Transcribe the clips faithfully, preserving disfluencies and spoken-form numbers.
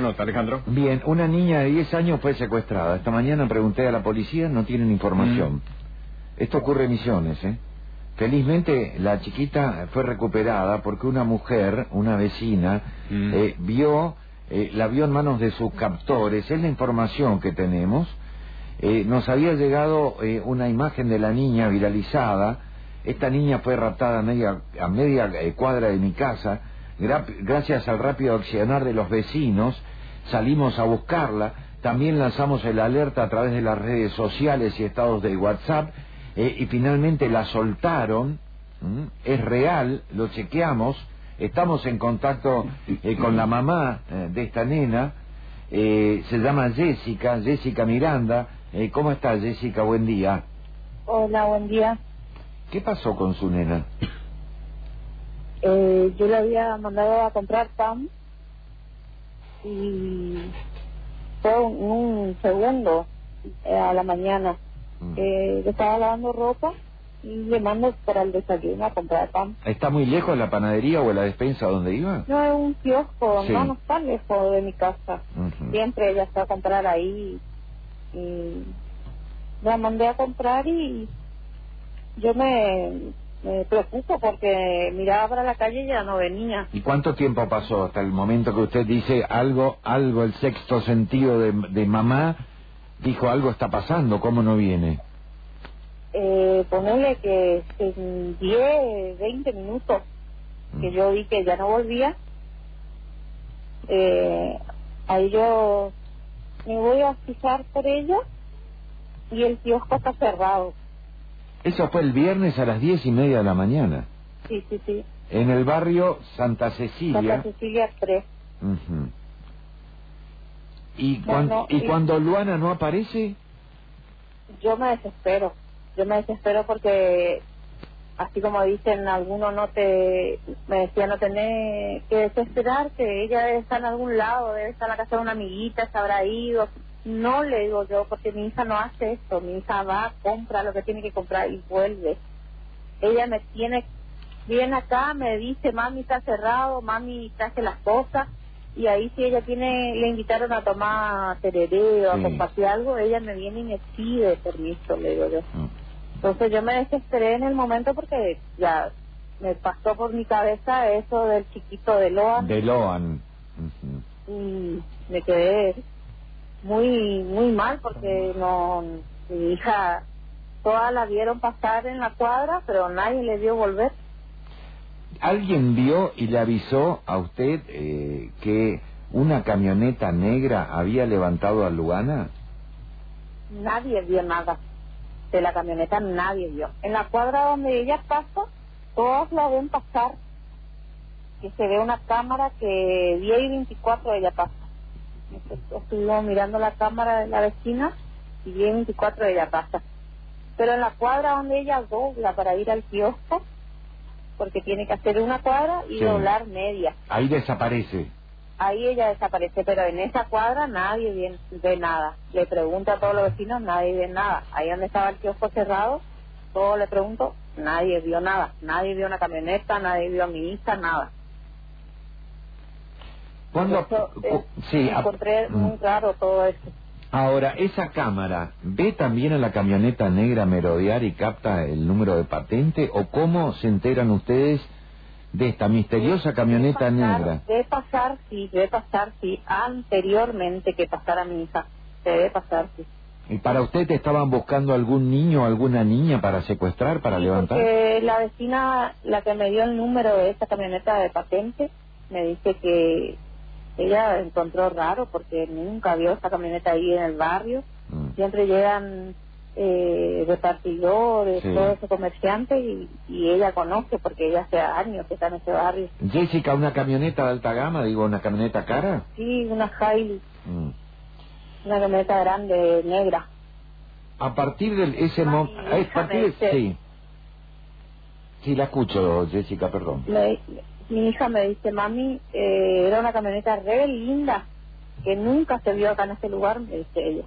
nota, Alejandro. Bien, una niña de diez años fue secuestrada. Esta mañana pregunté a la policía, no tienen información. Mm. Esto ocurre en Misiones, ¿eh? Felizmente la chiquita fue recuperada porque una mujer, una vecina, mm. eh, vio, eh, la vio en manos de sus captores. Es la información que tenemos. Eh, nos había llegado eh, una imagen de la niña viralizada. Esta niña fue raptada a media, a media eh, cuadra de mi casa. Gra gracias al rápido accionar de los vecinos salimos a buscarla. También lanzamos el alerta a través de las redes sociales y estados de WhatsApp, eh, y finalmente la soltaron. ¿Mm? Es real, lo chequeamos. Estamos en contacto eh, con la mamá eh, de esta nena. Eh, se llama Jessica, Jessica Miranda. Eh, ¿Cómo está, Jessica? Buen día. Hola, buen día. ¿Qué pasó con su nena? Eh, yo le había mandado a comprar pan y fue un, un segundo eh, a la mañana. Mm. Eh, le estaba lavando ropa y le mando para el desayuno a comprar pan. ¿Está muy lejos la panadería o la despensa donde iba? No, es un kiosco, sí. no, no está lejos de mi casa. Uh-huh. Siempre ella está a comprar ahí y la mandé a comprar y yo me... me preocupo porque miraba para la calle y ya no venía. ¿Y cuánto tiempo pasó hasta el momento que usted dice algo, algo, el sexto sentido de, de mamá dijo algo está pasando, cómo no viene? Eh, ponerle que en diez, veinte minutos que mm. yo vi que ya no volvía, eh, ahí yo me voy a fijar por ella y el kiosco está cerrado. Eso fue el viernes a las diez y media de la mañana. Sí, sí, sí. En el barrio Santa Cecilia. Santa Cecilia tres. Uh-huh. ¿Y, cuan, no, no, ¿y, ¿Y cuando Luana no aparece? Yo me desespero. Yo me desespero porque, así como dicen algunos, no te... Me decía, no tenés que desesperarte. Ella debe estar en algún lado, debe estar en la casa de una amiguita, se habrá ido... No, le digo yo, porque mi hija no hace esto. Mi hija va, compra lo que tiene que comprar y vuelve. Ella me tiene, viene acá, me dice, mami, está cerrado, mami, traje las cosas. Y ahí si ella tiene, le invitaron a tomar tereré o sí. a compartir algo, ella me viene y me pide permiso, le digo yo. Mm. Entonces yo me desesperé en el momento porque ya me pasó por mi cabeza eso del chiquito de Loan. De Loan. Uh-huh. Y me quedé... muy muy mal porque no mi hija todas la vieron pasar en la cuadra pero nadie le dio volver. ¿Alguien vio y le avisó a usted eh, que una camioneta negra había levantado a Luana? Nadie vio nada de la camioneta, nadie vio. En la cuadra donde ella pasa todos la ven pasar, que se ve una cámara que diez y veinticuatro ella pasa. Estuvimos mirando la cámara de la vecina y diez veinticuatro ella pasa. Pero en la cuadra donde ella dobla para ir al kiosco, porque tiene que hacer una cuadra y sí. doblar media. Ahí desaparece. Ahí ella desaparece, pero en esa cuadra nadie ve, ve nada. Le pregunto a todos los vecinos, nadie ve nada. Ahí donde estaba el kiosco cerrado, todos le pregunto, nadie vio nada. Nadie vio una camioneta, nadie vio a mi hija, nada. ¿Cuándo? Eso, eh, sí, encontré muy raro todo eso. Ahora, ¿esa cámara ve también a la camioneta negra merodear y capta el número de patente? ¿O cómo se enteran ustedes de esta misteriosa debe camioneta pasar, negra? Debe pasar, sí, debe pasar, sí, anteriormente que pasara mi hija. Debe pasar, sí. ¿Y para usted estaban buscando algún niño o alguna niña para secuestrar, para sí, levantar? Porque la vecina, la que me dio el número de esa camioneta de patente, me dice que ella encontró raro porque nunca vio esa camioneta ahí en el barrio. Mm. Siempre llegan eh, repartidores, sí. todo ese comerciante y, y ella conoce porque ella hace años que está en ese barrio. Jessica, ¿una camioneta de alta gama, digo, una camioneta cara? Sí, una Hilux, mm. una camioneta grande, negra. A partir de ese momento... A partir de... Sí. Sí, la escucho, Jessica, perdón. Me, mi hija me dice, mami, eh, era una camioneta re linda, que nunca se vio acá en este lugar, me dice ella.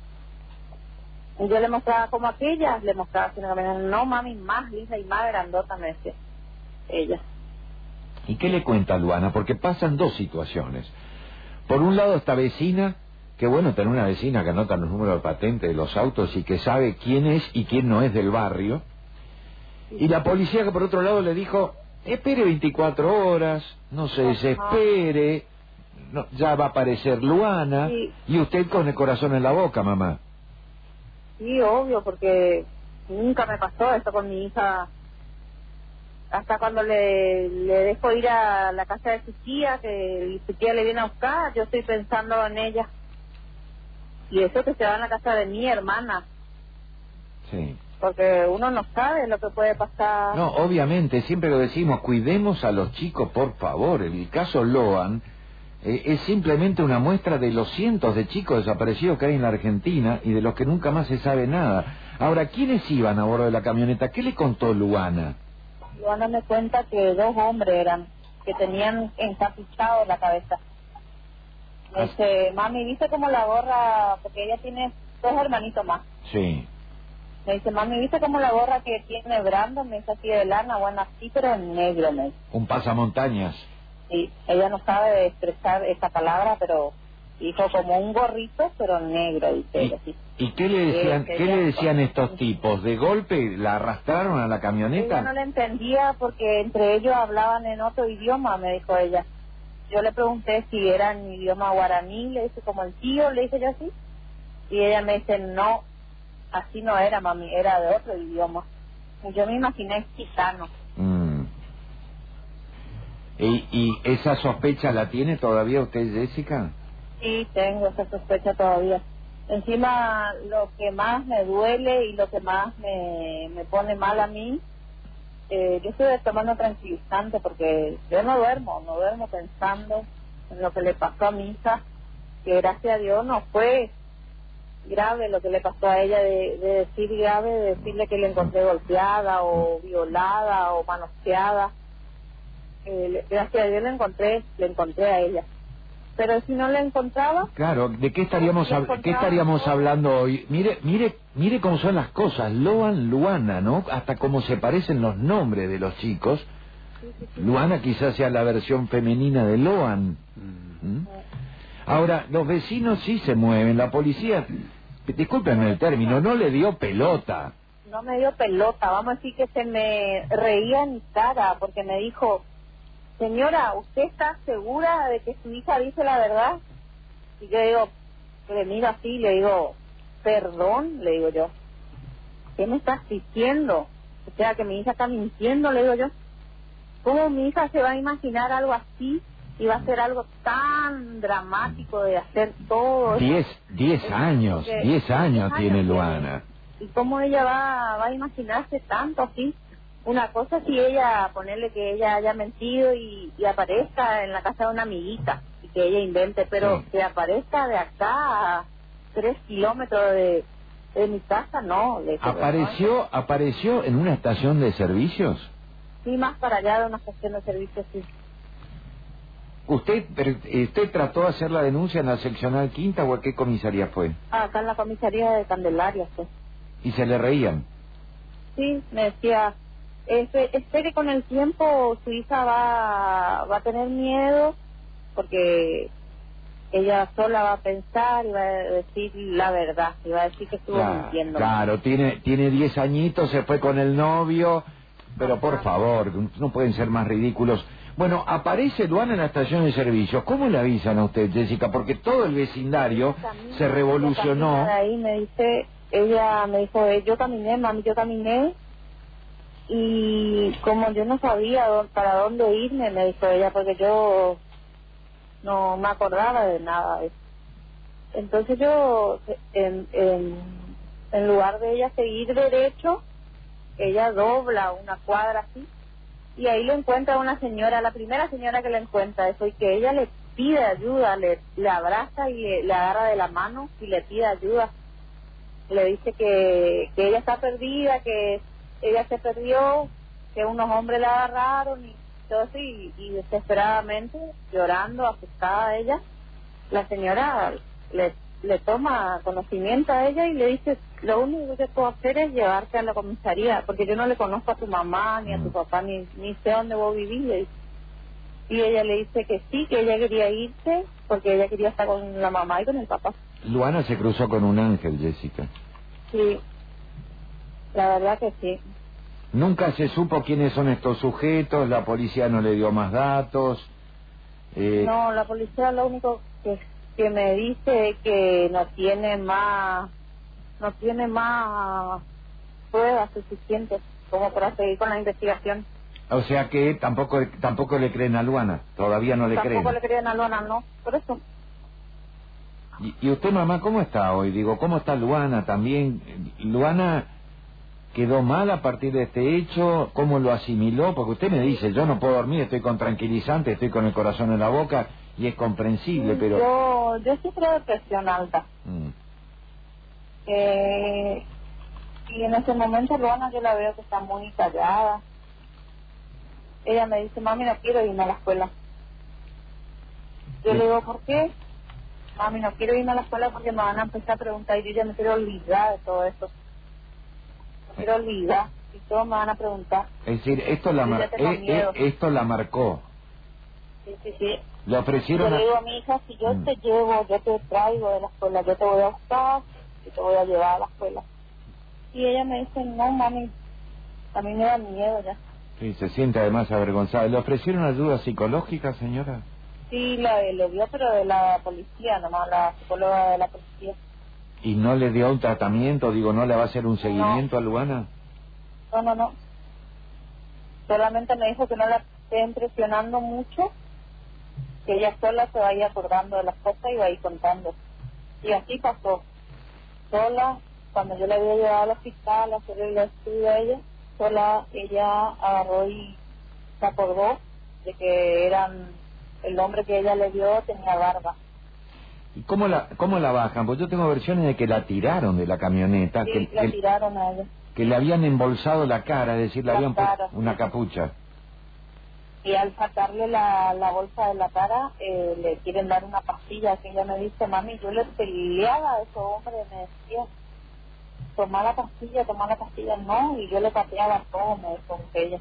Y yo le mostraba como aquella, le mostraba así una camioneta, no mami, más linda y más grandota, me decía ella. ¿Y qué le cuenta Luana? Porque pasan dos situaciones. Por un lado esta vecina, que bueno tener una vecina que anota los números de patente de los autos y que sabe quién es y quién no es del barrio, y la policía que por otro lado le dijo, espere veinticuatro horas, no se desespere, no, ya va a aparecer Luana, sí. Y usted con el corazón en la boca, mamá. Sí, obvio, porque nunca me pasó esto con mi hija. Hasta cuando le, le dejo ir a la casa de su tía, que su tía le viene a buscar, yo estoy pensando en ella. Y eso que se va a la casa de mi hermana. Sí. Porque uno no sabe lo que puede pasar. No, obviamente, siempre lo decimos, cuidemos a los chicos, por favor. El caso Loan eh, es simplemente una muestra de los cientos de chicos desaparecidos que hay en la Argentina y de los que nunca más se sabe nada. Ahora, ¿quiénes iban a bordo de la camioneta? ¿Qué le contó Luana? Luana me cuenta que dos hombres eran, que tenían encapuchado la cabeza. Me Ah. dice, mami, ¿viste cómo la gorra? Porque ella tiene dos hermanitos más. Sí. Me dice, mami, ¿viste cómo la gorra que tiene Brandon? Me dice, así de lana, bueno, así, pero en negro, me dice. Un pasamontañas. Sí, ella no sabe expresar esa palabra, pero dijo como un gorrito, pero negro, dice ¿Y, ella, sí. ¿y qué le decían, Que qué le ella- decían estos tipos? ¿De golpe la arrastraron a la Ella camioneta? no le entendía porque entre ellos hablaban en otro idioma, me dijo ella. Yo le pregunté si era en idioma guaraní, le dije como el tío, le dije yo así. Y ella me dice, no, así no era, mami, era de otro idioma. Y yo me imaginé gitano. Mm. ¿Y, ¿Y esa sospecha la tiene todavía usted, Jessica? Sí, tengo esa sospecha todavía. Encima, lo que más me duele y lo que más me, me pone mal a mí, eh, yo estoy tomando tranquilizante porque yo no duermo, no duermo pensando en lo que le pasó a mi hija, que gracias a Dios no fue grave lo que le pasó a ella, de, de decir grave, de decirle que le encontré golpeada o violada o manoseada. Eh, le- gracias a Dios le encontré, le encontré a ella. Pero si no la encontraba, Claro, ¿de qué estaríamos La hab- qué encontramos estaríamos todos. hablando hoy? Mire, mire, mire cómo son las cosas. Loan, Luana, ¿no? Hasta cómo se parecen los nombres de los chicos. sí, sí, sí. Luana quizás sea la versión femenina de Loan. ¿Mm? Ahora, los vecinos sí se mueven. La policía, discúlpenme el término, no le dio pelota. No me dio pelota, vamos a decir que se me reía en mi cara porque me dijo, señora, ¿usted está segura de que su hija dice la verdad? Y yo digo, le miro así, le digo, perdón, le digo yo, ¿qué me estás diciendo? O sea, que mi hija está mintiendo, le digo yo. ¿Cómo mi hija se va a imaginar algo así y va a ser algo tan dramático de hacer todo eso? Diez, diez Es años, que- diez años diez tiene años Luana. ¿Y cómo ella va, va a imaginarse tanto así? Una cosa si ella, ponerle que ella haya mentido y, y aparezca en la casa de una amiguita y que ella invente, pero Sí. que aparezca de acá a tres kilómetros de, de mi casa, no. Le dije, ¿Apareció, apareció en una estación de servicios? ¿no? Sí, más para allá de una estación de servicio, sí. ¿Usted, pero, usted trató de hacer la denuncia en la seccional quinta o a qué comisaría fue? Ah, acá en la comisaría de Candelaria, sí. Y se le reían. Sí, me decía, este, este que con el tiempo su hija va, va a tener miedo porque ella sola va a pensar y va a decir la verdad, y va a decir que estuvo Claro, mintiendo. claro, tiene tiene diez añitos, se fue con el novio, pero por favor, no pueden ser más ridículos. Bueno, aparece Luana en la estación de servicios. ¿Cómo le avisan a usted, Jessica? Porque todo el vecindario Camina, se revolucionó. ella camina de ahí, me dice, ella me dijo, eh, yo caminé, mami, yo caminé, y como yo no sabía dó- para dónde irme, me dijo ella, porque yo no me acordaba de nada de eso. Entonces yo, en, en, en lugar de ella seguir derecho, ella dobla una cuadra así, y ahí le encuentra a una señora, la primera señora que le encuentra eso, y que ella le pide ayuda, le, le abraza y le, le agarra de la mano y le pide ayuda. Le dice que, que ella está perdida, que ella se perdió, que unos hombres la agarraron y todo así, y, y desesperadamente, llorando, asustada ella, la señora le, le toma conocimiento a ella y le dice, lo único que puedo hacer es llevarte a la comisaría, porque yo no le conozco a tu mamá, ni a tu papá, ni, ni sé dónde vos vivís, le dice. Y ella le dice que sí, que ella quería irse porque ella quería estar con la mamá y con el papá. Luana se cruzó con un ángel, Jessica. Sí, la verdad que sí. Nunca se supo quiénes son estos sujetos, la policía no le dio más datos. Eh... No, la policía lo único que, que me dice es que no tiene más, no tiene más pruebas suficientes como para seguir con la investigación. O sea que tampoco tampoco le creen a Luana, todavía no le Tampoco creen. Tampoco le creen a Luana, no, por eso. ¿Y, y usted, mamá, cómo está hoy? Digo, ¿cómo está Luana también? ¿Luana quedó mal a partir de este hecho? ¿Cómo lo asimiló? Porque usted me dice, yo no puedo dormir, estoy con tranquilizante, estoy con el corazón en la boca, y es comprensible, pero... Yo, yo sufro de presión alta. Mm. Eh, y en ese momento Luana yo la veo que está muy callada. Ella me dice, mami, no quiero irme a la escuela. Yo ¿Sí? le digo, ¿por qué? Mami, no quiero irme a la escuela porque me van a empezar a preguntar y yo ya me quiero olvidar de todo esto. Me quiero olvidar y todos me van a preguntar. Es decir, esto la, mar... eh, eh, esto la marcó. Sí, sí, sí. Le ofrecieron... Yo a... le digo a mi hija, si yo mm. te llevo, yo te traigo de la escuela, yo te voy a buscar y te voy a llevar a la escuela. Y ella me dice, no, mami, a mí me da miedo ya. Sí, se siente además avergonzada. ¿Le ofrecieron ayuda psicológica, señora? Sí, la le dio, pero de la policía, nomás, la psicóloga de la policía. ¿Y no le dio un tratamiento? Digo, ¿no le va a hacer un seguimiento no. a Luana? No, no, no. Solamente me dijo que no la esté impresionando mucho, que ella sola se vaya acordando de las cosas y va a ir contando. Y así pasó. Sola, cuando yo la había llevado al hospital a hacer el estudio a ella, sola ella agarró y se acordó de que eran el hombre que ella le dio tenía barba. ¿Y cómo la cómo la bajan? Pues yo tengo versiones de que la tiraron de la camioneta. Sí, que, la que, tiraron a ella. Que le habían embolsado la cara, es decir, le la habían cara, puesto una sí. capucha. Y al sacarle la, la bolsa de la cara, eh, le quieren dar una pastilla, que ella me dice, mami, yo le peleaba a esos hombres, me decía, toma la pastilla, toma la pastilla, no, y yo le pateaba todo, me dijo ella.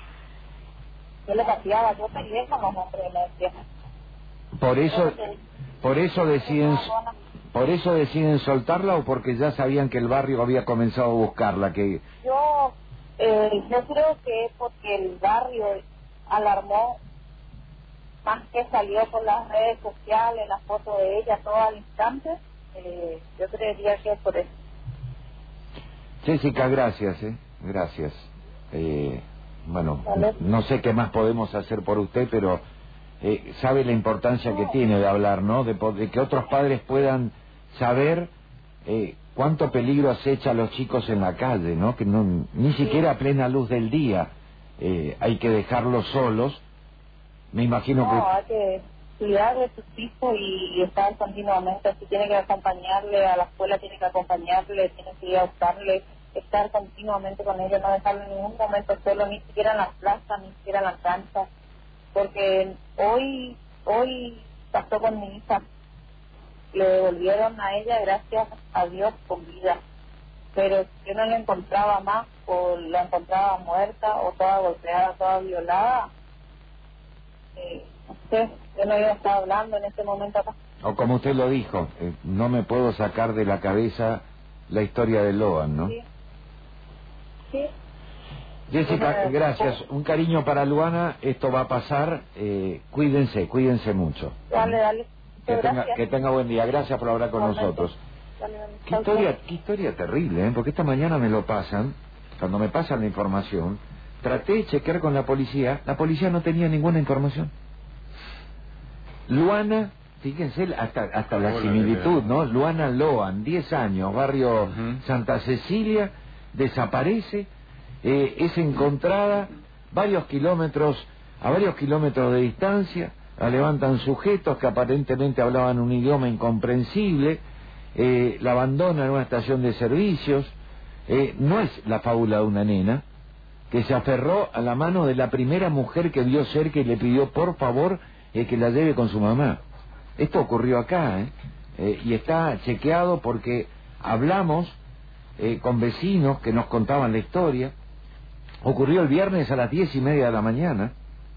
Yo le pateaba, yo peleé con los hombres, me decía. Por eso, por eso deciden, por eso deciden soltarla, o porque ya sabían que el barrio había comenzado a buscarla, que... Yo, eh, yo creo que es porque el barrio alarmó, más que salió por las redes sociales, la foto de ella todo al instante, eh, yo creería que es por eso. Jessica, gracias, eh, gracias. Eh, bueno, ¿Vale? no sé qué más podemos hacer por usted, pero eh, sabe la importancia no. que tiene de hablar, ¿no? De, de que otros padres puedan saber eh, cuánto peligro acecha a los chicos en la calle, ¿no? Que no, ni sí. siquiera a plena luz del día eh, hay que dejarlos solos. Me imagino no, que... No, hay que cuidar de sus hijos y, y estar continuamente, si tiene que acompañarle a la escuela, tiene que acompañarle, tiene que ir a buscarle, estar continuamente con ellos, no dejarlo en ningún momento solo, ni siquiera en las plazas, ni siquiera en las canchas, porque hoy, hoy pasó con mi hija, le devolvieron a ella, gracias a Dios, con vida, pero yo no la encontraba más, o la encontraba muerta, o toda golpeada, toda violada, eh, no sé, yo no iba a estar hablando en este momento acá. O como usted lo dijo, eh, no me puedo sacar de la cabeza la historia de Loan, ¿no? Sí. Sí. Jessica, gracias. Un cariño para Luana. Esto va a pasar. Eh, cuídense, cuídense mucho. Dale, dale. Que tenga, que tenga buen día. Gracias por hablar con Igualmente. nosotros. Dale, dale. Qué historia, qué historia terrible, ¿eh? Porque esta mañana me lo pasan, cuando me pasan la información, traté de chequear con la policía, la policía no tenía ninguna información. Luana, fíjense hasta hasta la similitud, ¿no? Luana Loan, diez años, barrio uh-huh. Santa Cecilia, desaparece, eh, es encontrada varios kilómetros, a varios kilómetros de distancia, la levantan sujetos que aparentemente hablaban un idioma incomprensible, eh, la abandonan en una estación de servicios, eh, no es la fábula de una nena que se aferró a la mano de la primera mujer que vio cerca y le pidió por favor eh, que la lleve con su mamá. Esto ocurrió acá, ¿eh? Eh, y está chequeado porque hablamos eh, con vecinos que nos contaban la historia. Ocurrió el viernes a las diez y media de la mañana.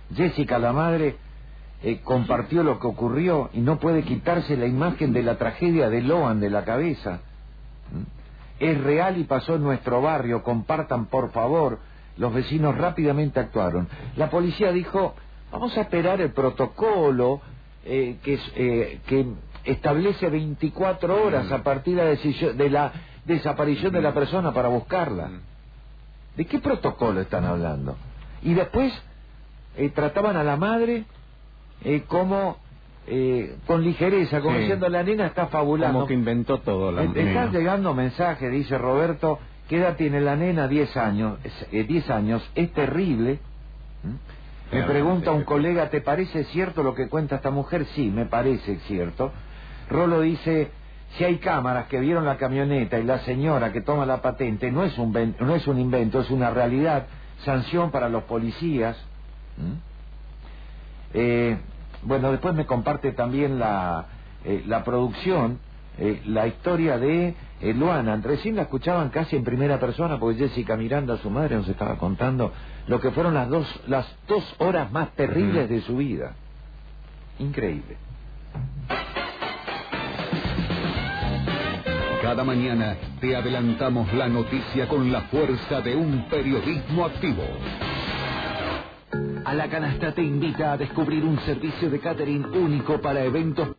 Jessica, la madre, eh, compartió lo que ocurrió y no puede quitarse la imagen de la tragedia de Loan de la cabeza. ¿Mm? Es real y pasó en nuestro barrio, compartan por favor. Los vecinos rápidamente actuaron. La policía dijo, vamos a esperar el protocolo eh, que, eh, que establece veinticuatro horas a partir de la, decisión, de la desaparición de la persona para buscarla. ¿De qué protocolo están hablando? Y después eh, trataban a la madre eh, como eh, con ligereza, como sí. diciendo la nena está fabulando. Como que inventó todo la eh, nena. Están llegando mensajes, dice Roberto, ¿qué edad tiene la nena? diez años. Eh, diez años, es terrible. ¿Mm? Me pregunta un colega, ¿te parece cierto lo que cuenta esta mujer? Sí, me parece cierto. Rolo dice, si hay cámaras que vieron la camioneta y la señora que toma la patente, no es un, no es un invento, es una realidad. Sanción para los policías. ¿Mm? Eh, bueno, después me comparte también la, eh, la producción, eh, la historia de eh, Luana. Recién la escuchaban casi en primera persona porque Jessica Miranda, su madre, nos estaba contando lo que fueron las dos, las dos horas más terribles de su vida. Increíble. Cada mañana te adelantamos la noticia con la fuerza de un periodismo activo. A la Canasta te invita a descubrir un servicio de catering único para eventos